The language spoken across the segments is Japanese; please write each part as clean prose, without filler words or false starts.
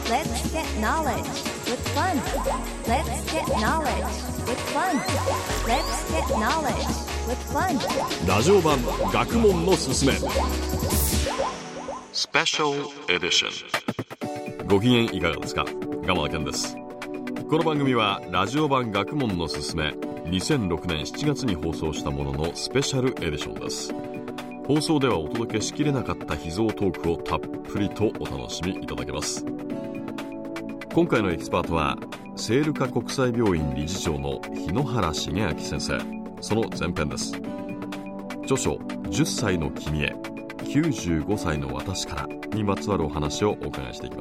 Let's get knowledge with fun. Let's get knowledge with fun. Let's get knowledge with fun. ラジオ版学問のすすめスペシャルエディション。ご機嫌いかがですか？蒲田健です。この番組はラジオ版学問のすすめ2006年7月に放送したもののスペシャルエディションです。放送ではお届けしきれなかった秘蔵トークをたっぷりとお楽しみいただけます。今回のエキスパートは聖路加国際病院理事長の日野原重明先生。その前編です。著書10歳の君へ95歳の私からにまつわるお話をお伺いしていきます。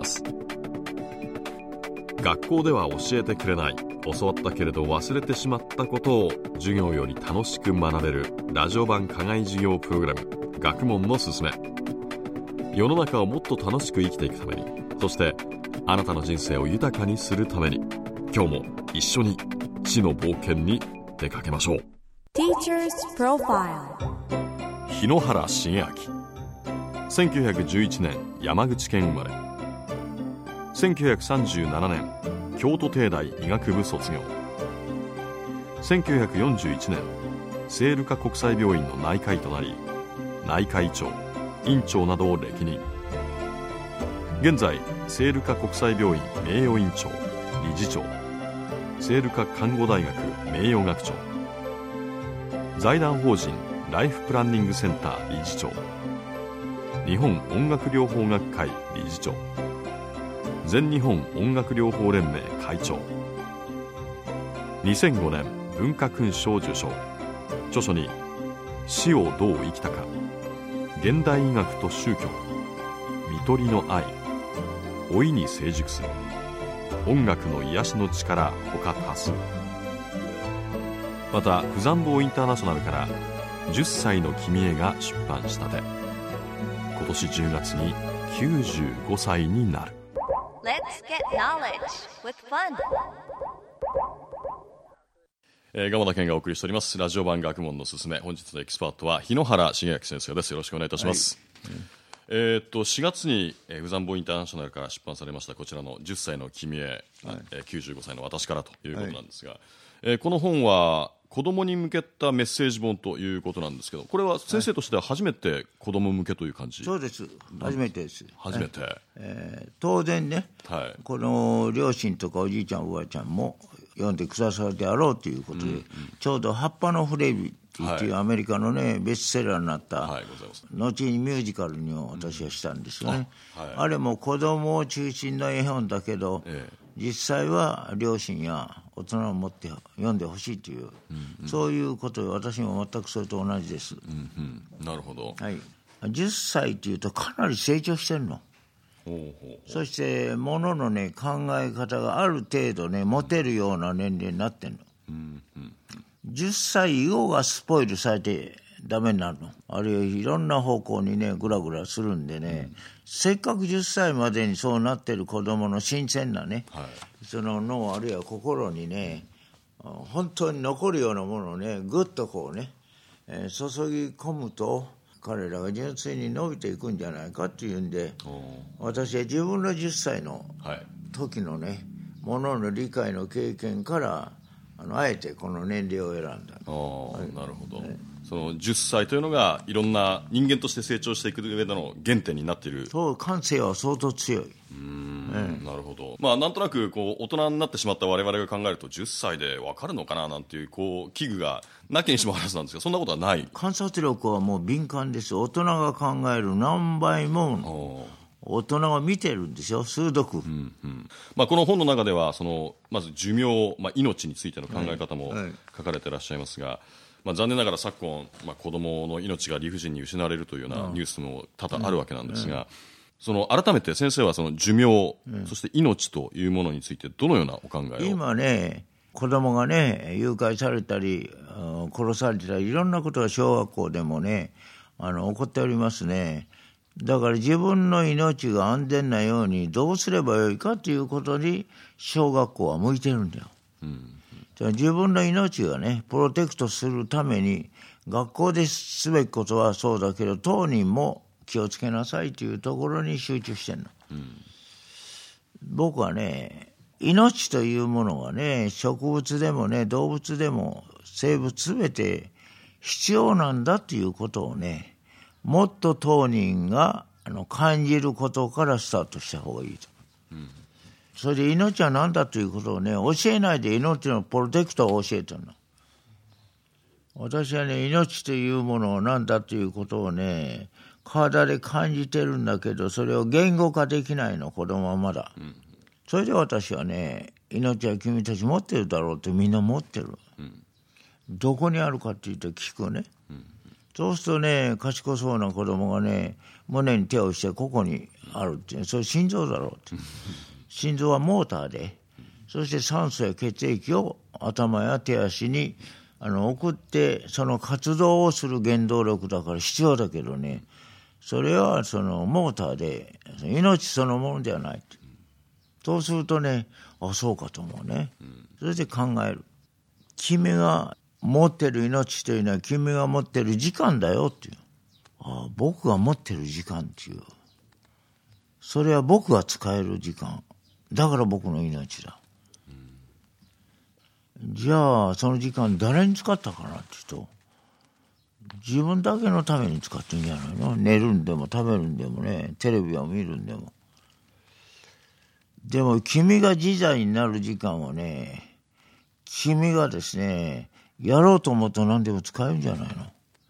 学校では教えてくれない、教わったけれど忘れてしまったことを授業より楽しく学べるラジオ版課外授業プログラム学問のすすめ。世の中をもっと楽しく生きていくために、そしてあなたの人生を豊かにするために、今日も一緒に知の冒険に出かけましょう。 Teacher's Profile。 日野原重明、1911年山口県生まれ、1937年京都帝大医学部卒業、1941年聖路加国際病院の内科医となり、内科医長、院長などを歴任。現在聖路加国際病院名誉院長、理事長、聖路加看護大学名誉学長、財団法人ライフプランニングセンター理事長、日本音楽療法学会理事長、全日本音楽療法連盟会長。2005年文化勲章受賞。著書に死をどう生きたか、現代医学と宗教、看取りの愛、老いに成熟する、音楽の癒しの力他多数。また婦山坊インターナショナルから10歳の君へが出版したて、今年10月に95歳になる。 Let's get knowledge with fun。 蒲田健がお送りしておりますラジオ版学問のすすめ。本日のエキスパートは日野原重明先生です。よろしくお願いいたします。はい、4月に婦山坊インターナショナルから出版されましたこちらの10歳の君へ、はい、95歳の私からということなんですが、はい、この本は子供に向けたメッセージ本ということなんですけど、これは先生としては初めて子供向けという感じ？ そうです、初めてです。 初めて、 当然ね、 はい、 この両親とかおじいちゃんおばあちゃんも読んでくださるであろうということで、ちょうど葉っぱのフレビっていうアメリカのね、ベストセラーになった、後にミュージカルにも私はしたんですよね。あれも子供を中心の絵本だけど、実際は両親や大人を持って読んでほしいという、そういうことで私も全くそれと同じです。 なるほど。 はい、10歳というとかなり成長してるの。そして物のね考え方がある程度ね持てるような年齢になってんの。10歳以後がスポイルされてダメになるの。あるいはいろんな方向にねグラグラするんでね、せっかく10歳までにそうなってる子供の新鮮なね、その脳あるいは心にね本当に残るようなものをねぐっとこうね、注ぎ込むと彼らが純粋に伸びていくんじゃないかっていうんで、私は自分の10歳の時のね、ものの理解の経験からあえてこの年齢を選んだ。 なるほど。その10歳というのがいろんな人間として成長していく上での原点になっている。 そう、感性は相当強い。 なるほど。まあなんとなくこう大人になってしまった我々が考えると10歳で分かるのかななんていうこう危惧がなきにしもあらずなんですが、そんなことはない。 観察力はもう敏感です。大人が考える何倍も大人が見てるんですよ、鋭く。 まあ、この本の中ではまず寿命、命についての考え方も書かれていらっしゃいますが、残念ながら昨今、子どもの命が理不尽に失われるというようなニュースも多々あるわけなんですが、改めて先生はその寿命、そして命というものについてどのようなお考えを？ 今ね、子供がね誘拐されたり殺されたりいろんなことが小学校でもね起こっておりますね。だから自分の命が安全なようにどうすればよいかということに小学校は向いてるんだよ。自分の命がねプロテクトするために学校ですべきことはそうだけど当人も気をつけなさいというところに集中してるの。 僕はね、命というものがね、植物でもね、動物でも生物すべて必要なんだということをね、もっと当人が感じることからスタートした方がいいと。それで命は何だということをね、教えないで命のプロテクトを教えてるの。私はね、命というものを何だということをね、体で感じてるんだけど、それを言語化できないの、子供はまだ。それで私はね、命は君たち持ってるだろうってみんな持ってる。どこにあるかって言うと聞くね。そうするとね、賢そうな子供がね、胸に手をしてここにあるって、それ心臓だろうって。心臓はモーターで、そして酸素や血液を頭や手足に送って、その活動をする原動力だから必要だけどね、それはそのモーターで、命そのものではない。そうするとね、あ、そうかと思うね。それで考える。君が持ってる命というのは君が持ってる時間だよっていう。あ、僕が持ってる時間っていう。それは僕が使える時間。だから僕の命だ。じゃあその時間誰に使ったかなって言うと、自分だけのために使ってんじゃないの。寝るんでも食べるんでもね、テレビを見るんでも。でも君が自在になる時間はね、君がですね、やろうと思うと何でも使えるんじゃないの。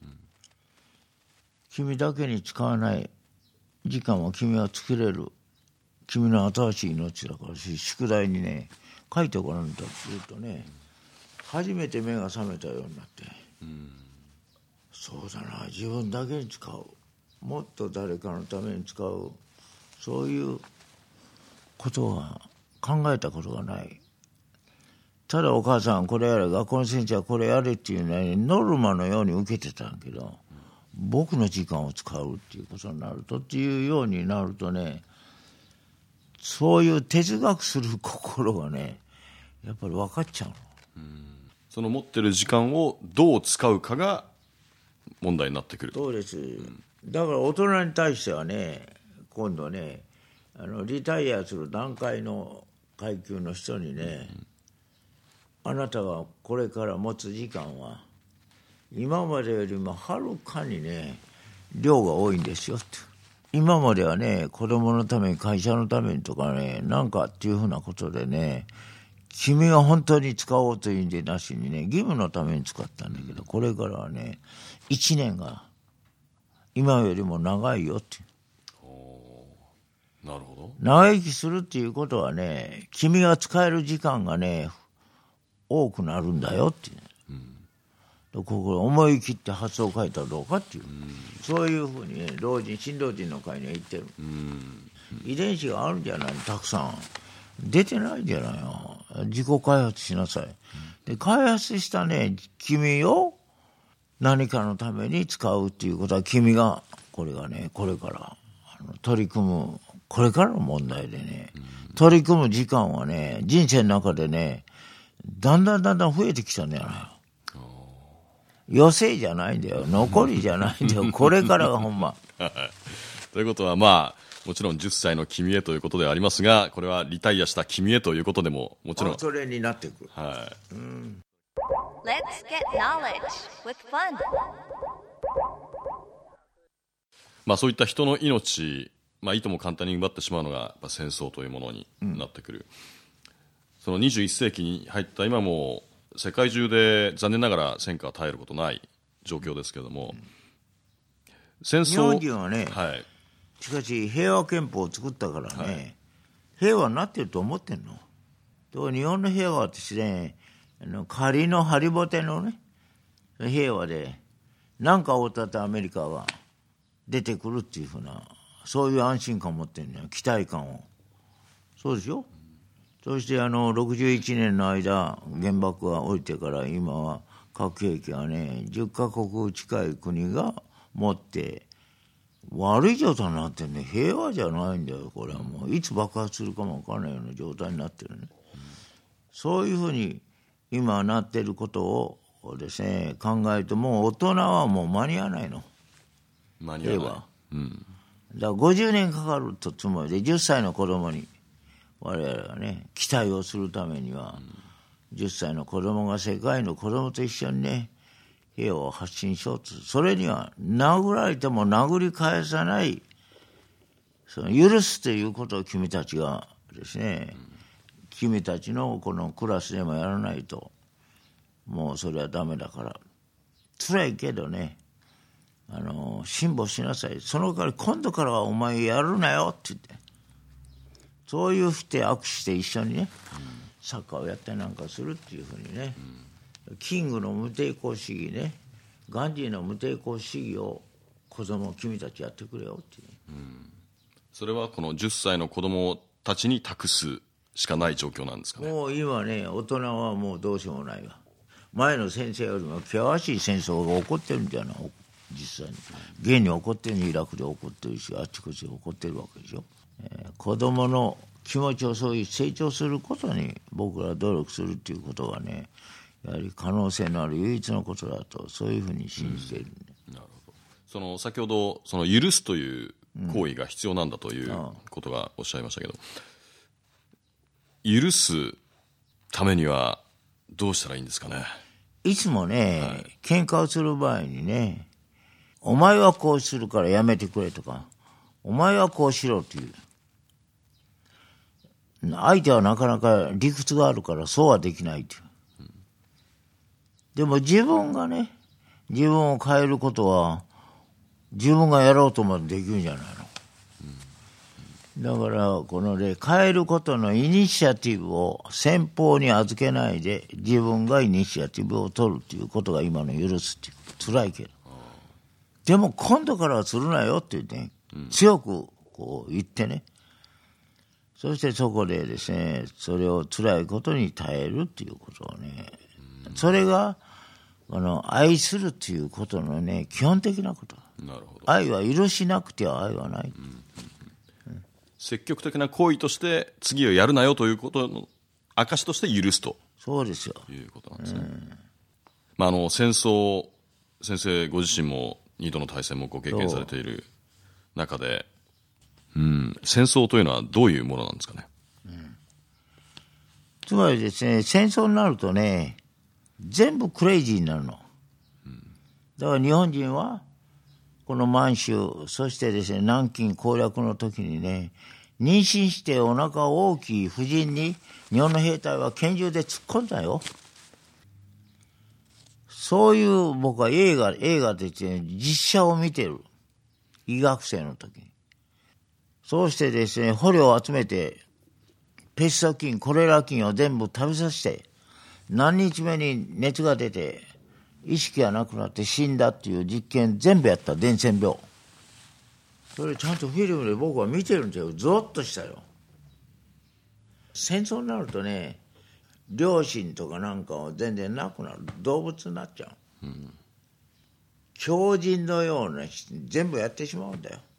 君だけに使わない時間は君は作れる。君の新しい命だから、宿題にね、書いてごらんと言うとね、初めて目が覚めたようになって、そうだな、自分だけに使う、もっと誰かのために使う、そういうことは考えたことがない。ただお母さんこれやれ、学校の先生はこれやれっていうね、ノルマのように受けてたんけど、僕の時間を使うっていうことになるとっていうようになるとね、そういう哲学する心がね、やっぱり分かっちゃうの。 その持ってる時間をどう使うかが問題になってくる。 そうです。だから大人に対してはね、今度ね、リタイアする段階の階級の人にね、あなたがこれから持つ時間は今までよりもはるかにね、量が多いんですよって。今まではね、子供のために会社のためにとかね、なんかっていうふうなことでね、君が本当に使おうというんでなしにね、義務のために使ったんだけど、これからはね、1年が今よりも長いよって。 なるほど。 長生きするっていうことはね、君が使える時間がね、多くなるんだよっていう。ここ思い切って発想を変えたらどうかっていう、そういうふうにね、新老人の会には言ってる。遺伝子があるんじゃないの、たくさん出てないんじゃないの。自己開発しなさい。で開発したね、君を何かのために使うっていうことは、君がこれがね、これから取り組む、これからの問題でね、取り組む時間はね、人生の中でね、だんだん増えてきたんじゃないの。余生じゃないんだよ、残りじゃないんだよ、これからがほんま。 ということは、まあもちろん10歳の君へということではありますが、これはリタイアした君へということでももちろんそれになっていく。 はい。 Let's get knowledge with fun. まあそういった人の命、まあいとも簡単に奪ってしまうのがやっぱ戦争というものになってくる。その21世紀に入った今も世界中で残念ながら戦火は絶えることない状況ですけれども、戦争、 日本人はね、 はい、 しかし平和憲法を作ったからね、平和になってると思ってんの。と日本の平和ってね、仮のハリボテのね、平和で何かをたってアメリカが出てくるっていうふうな、そういう安心感を持ってるのよ、期待感を。そうでしょ。そして61年の間、原爆が降りてから今は核兵器はね、10カ国近い国が持って悪い状態になってるね。平和じゃないんだよ、これはもういつ爆発するかも分からないような状態になってるね。そういうふうに今なってることをですね、考えると、もう大人はもう間に合わないの。 間に合わない。 だから50年かかるとつもりで、10歳の子供に我々がね期待をするためには、10歳の子供が世界の子供と一緒にね平和を発信しようと、それには殴られても殴り返さない、その許すということを君たちがですね、君たちのこのクラスでもやらないともうそれはダメだから、辛いけどね辛抱しなさい、その代わり今度からはお前やるなよって言って、そういうふうに握手して一緒にね、サッカーをやったりなんかするっていうふうにね、キングの無抵抗主義ね、ガンジーの無抵抗主義を子供君たちやってくれよっていう、 それはこの10歳の子供たちに託すしかない状況なんですかね。 もう今ね大人はもうどうしようもないわ。前の先生よりも険しい戦争が起こってるんじゃない、実際に現に起こってる、イラクで起こってるし、あっちこっちで起こってるわけでしょ。子供の気持ちをそういう成長することに僕ら努力するっていうことがね、やはり可能性のある唯一のことだと、そういうふうに信じているんで、 なるほど。先ほど許すという行為が必要なんだということがおっしゃいましたけど、許すためにはどうしたらいいんですかね。 いつもね、喧嘩をする場合にね、お前はこうするからやめてくれとか、お前はこうしろという、相手はなかなか理屈があるからそうはできないという、でも自分がね、自分を変えることは自分がやろうともできるんじゃないの。だからこのね、変えることのイニシアティブを先方に預けないで自分がイニシアティブを取るということが今の許すっていう、辛いけど、でも今度からはするなよって言ってね、強くこう言ってね、そしてそこでですね、それを辛いことに耐えるっていうことをね、それが愛するということのね基本的なこと。 なるほど。 愛は許しなくては愛はない、 積極的な行為として次をやるなよということの証として許すと。 そうですよ。 いうことなんですね。戦争、先生ご自身も2度の大戦もご経験されている中で、戦争というのはどういうものなんですかね。 つまりですね、戦争になるとね、全部クレイジーになるの。だから日本人はこの満州、そしてですね南京攻略の時にね、妊娠してお腹大きい婦人に日本の兵隊は拳銃で突っ込んだよ。そういう僕は映画でですね、実写を見てる、医学生の時に。そうしてですね、捕虜を集めてペスト菌、コレラ菌を全部食べさせて、何日目に熱が出て意識がなくなって死んだっていう実験全部やった。伝染病。それちゃんとフィルムで僕は見てるんですよ。ゾッとしたよ。戦争になるとね、良心とかなんかは全然なくなる。動物になっちゃう、狂人のような全部やってしまうんだよ。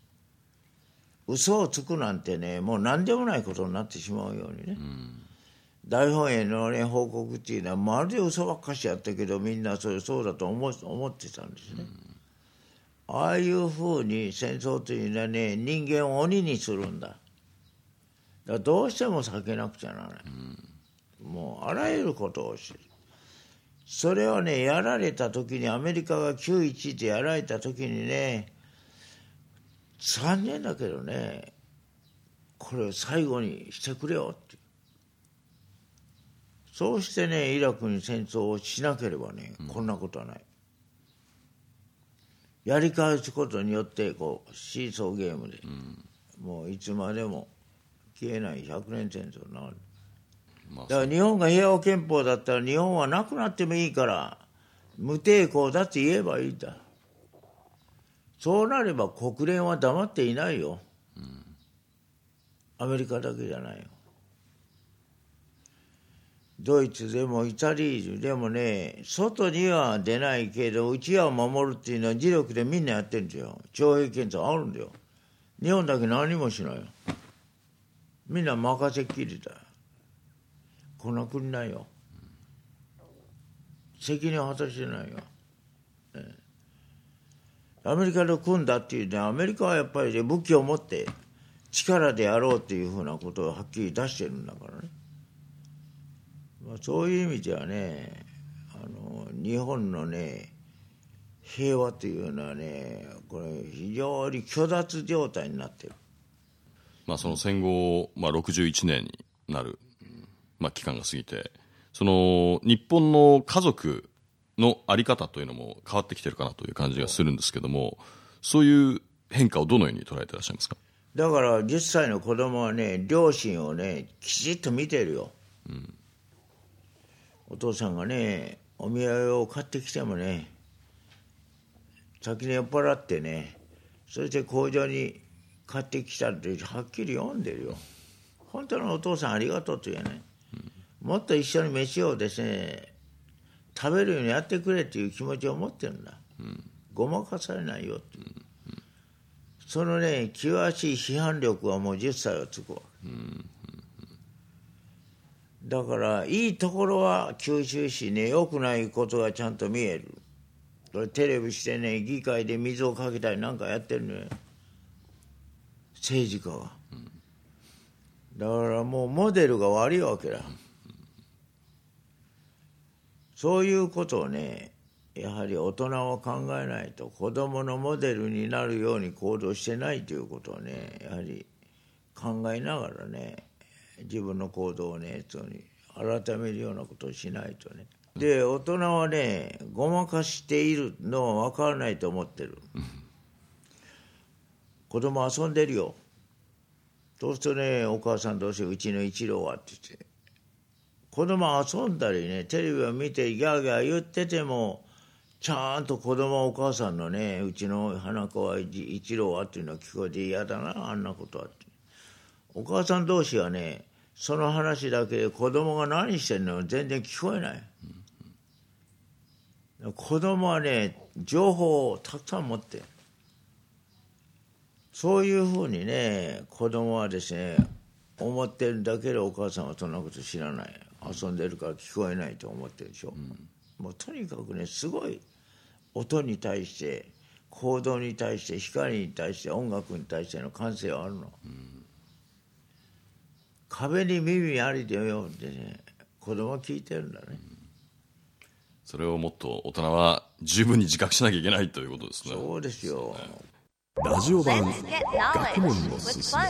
嘘をつくなんてね、もう何でもないことになってしまうようにね、大本営のね報告っていうのはまるで嘘ばっかしやったけど、みんなそうだと思ってたんですね、ああいうふうに戦争というのはね、人間を鬼にするんだ。だからどうしても避けなくちゃならない、もうあらゆることをしてる。それをねやられた時に、アメリカが 9.11 でやられた時にね、残念だけどね、これを最後にしてくれよって。そうしてね、イラクに戦争をしなければね、こんなことはない。やり返すことによってこうシーソーゲームで、もういつまでも消えない100年戦争になる。だから日本が平和憲法だったら、日本はなくなってもいいから無抵抗だって言えばいいんだ。そうなれば国連は黙っていないよ、アメリカだけじゃないよ。ドイツでもイタリーでもね、外には出ないけど内は守るっていうのは自力でみんなやってるんですよ。徴兵検査あるんだよ。日本だけ何もしないよ。みんな任せっきりだよ。こんな国ないよ。責任を果たしてないよ。アメリカと組んだっていうのは、アメリカはやっぱり、ね、武器を持って力でやろうっていうふうなことをはっきり出してるんだからね。そういう意味ではね、日本のね平和というのはね、これ非常に虚脱状態になってる。 その戦後、61年になる、期間が過ぎて、その日本の家族の在り方というのも変わってきてるかなという感じがするんですけども、そういう変化をどのように捉えていらっしゃいますか？ だから10歳の子供はね、両親をねきちっと見てるよ、お父さんがねお土産を買ってきてもね、先に酔っ払ってね、そして工場に買ってきたってはっきり読んでるよ。本当のお父さんありがとうというね、もっと一緒に飯をですね食べるようにやってくれっていう気持ちを持ってるんだ、ごまかされないよっていう、そのね険しい批判力はもう10歳はつくわ、だからいいところは吸収しね、良くないことがちゃんと見える。これテレビしてね、議会で水をかけたりなんかやってるね、政治家が、だからもうモデルが悪いわけだ、そういうことをねやはり大人は考えないと、子供のモデルになるように行動してないということをねやはり考えながらね、自分の行動をね改めるようなことをしないとね。で大人はねごまかしているのは分からないと思ってる、子供遊んでるよ。そうするとね、お母さんどうせうちの一郎はって言って、子供遊んだりね、テレビを見てギャーギャー言ってても、ちゃんと子供はお母さんのね、うちの花子は一郎はっていうのは聞こえて嫌だな、あんなことはって。お母さん同士はね、その話だけで子供が何してんの全然聞こえない。子供はね、情報をたくさん持ってる。そういうふうにね、子供はですね、思ってるだけでお母さんはそんなこと知らない。遊んでるから聞こえないと思ってるでしょ。もうとにかくね、すごい音に対して、行動に対して、光に対して、音楽に対しての感性はあるの。壁に耳ありでよってね、子供は聞いてるんだね。 それをもっと大人は十分に自覚しなきゃいけないということですね。 そうですよ。 ラジオ版学問のすすめ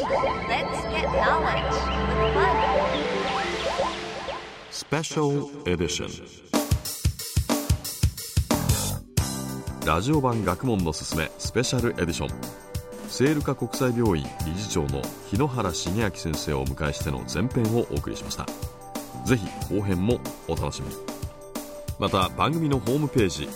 スペシャルエディション。ラジオ版学問のすすめスペシャルエディション、聖路加国際病院理事長の日野原重明先生をお迎えしての前編をお送りしました。ぜひ後編もお楽しみに。また番組のホームページ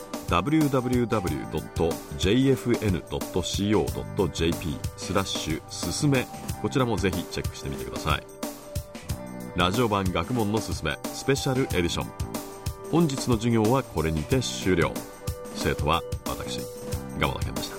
www.jfn.co.jp すすめ、こちらもぜひチェックしてみてください。ラジオ版学問のすすめスペシャルエディション、本日の授業はこれにて終了。生徒は私、蒲田健でした。